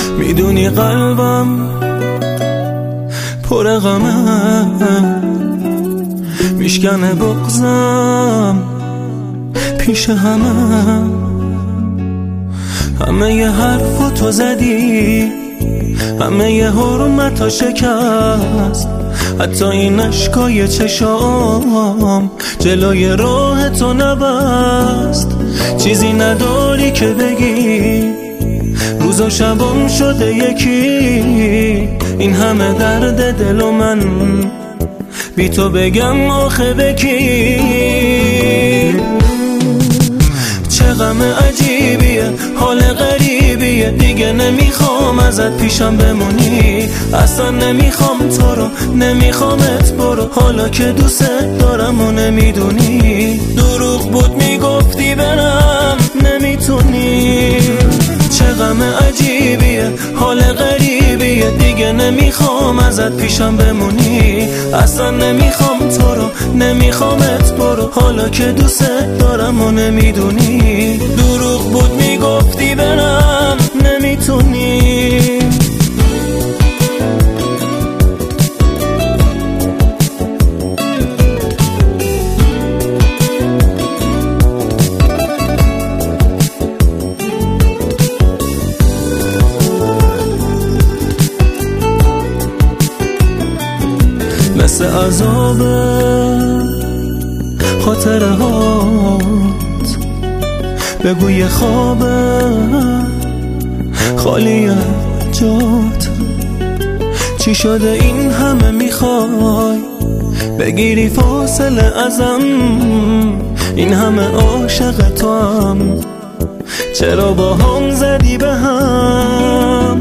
میدونی قلبم پر غمه، میشکنه بغضم پیش همه یه حرفو تو زدی، همه یه حرمتو شکست، حتی این اشکای چشام جلوی راه تو نبست. چیزی نداری که بگی، روز و شبم شده یکی، این همه درد دل و من بی تو بگم آخه بکی. چه غم عجیبیه، حال غریبیه، دیگه نمیخوام ازت پیشم بمونی، اصلا نمیخوام تو رو، نمیخوامت برو، حالا که دوست دارم و نمیدونی، دروغ بود میگفتی برم نمیتونی. چه غم عجیبیه، حال غریبیه، دیگه نمیخوام ازت پیشم بمونی، اصلا نمیخوام تو رو، نمیخوامت برو، حالا که دوست دارم و نمیدونی، دروغ بود میگفتی برم نمیتونی. مثل عذاب خاطره هات، بگو یه خوابه خالی جات، چی شده این همه میخوای بگیری فاصله ازم، این همه عاشق تو هم چرا با هم زدی به هم.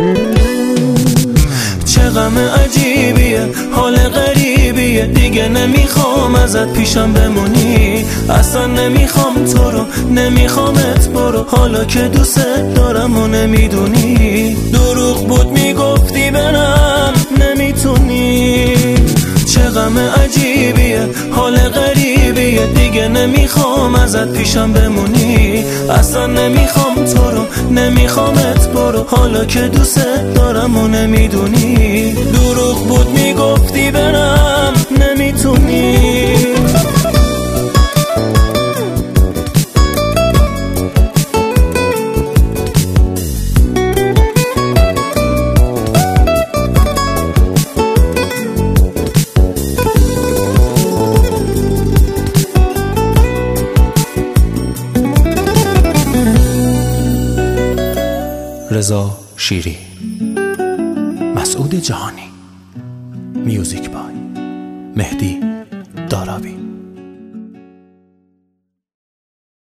چه غم عجیبیه، حال غریبیه، دیگه نمیخوام ازت پیشم بمونی، اصلا نمیخوام تو رو، نمیخوامت برو، حالا که دوست دارم و نمیدونی، دروغ بود میگفتی برم نمیتونی. چه غم عجیبیه، حال غریبیه، دیگه نمیخوام ازت پیشم بمونی، اصلا نمیخوام تو رو، نمیخوامت برو، حالا که دوست دارم و نمیدونی، دروغ بود میگفتی برم نمیتونی. رضا شیری، مسعود جهانی، میوزیک بای مهدی داراوی.